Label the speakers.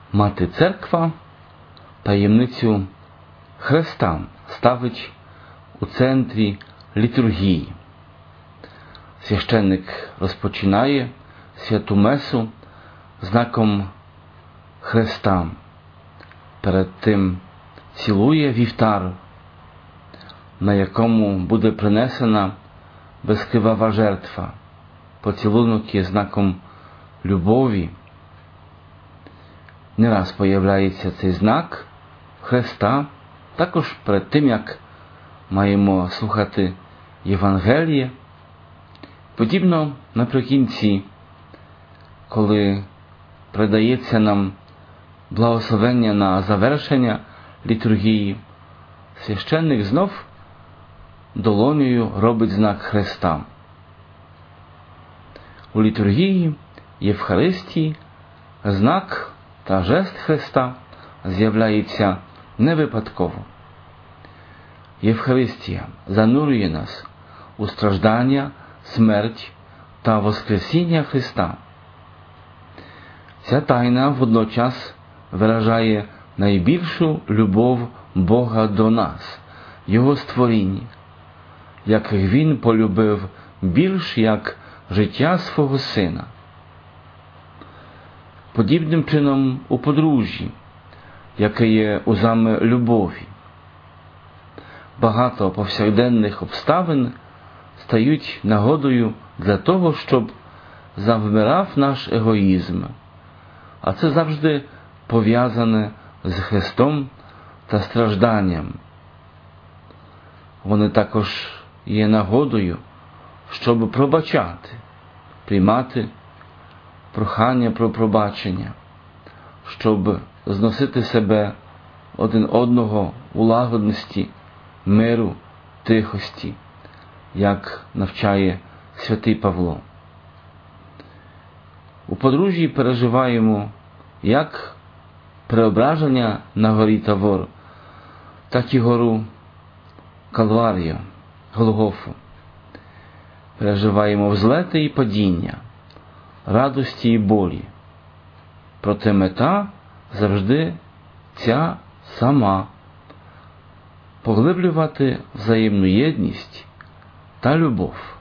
Speaker 1: Мати Церква таємницю Хреста ставить у центрі літургії. Священник розпочинає святу месу знаком Хреста. Перед тим цілує вівтар, на якому буде принесена безкривава жертва. Поцілунок є знаком любові. Не раз появляється цей знак Хреста, також перед тим, як маємо слухати Євангеліє. Подібно наприкінці, коли передається нам благословення на завершення літургії, священник знов долонею робить знак Хреста. У літургії Євхаристії знак та жест Хреста з'являється не випадково. Євхаристія занурює нас у страждання, смерть та воскресіння Христа. Ця тайна водночас виражає найбільшу любов Бога до нас, Його створіння, яких Він полюбив більш як життя свого Сина. Подібним чином у подружжі, яке є узами любові. Багато повсякденних обставин стають нагодою для того, щоб завмирав наш егоїзм. А це завжди пов'язане з Христом та стражданням. Вони також є нагодою, щоб пробачати, приймати прохання про пробачення, щоб зносити себе один одного у лагодності, миру, тихості, як навчає святий Павло. У подружжі переживаємо як преображення на горі Тавор, так і гору Калварію, Голгофу. Переживаємо взлети і падіння, радості і болі. Проте мета завжди ця сама – поглиблювати взаємну єдність та любов.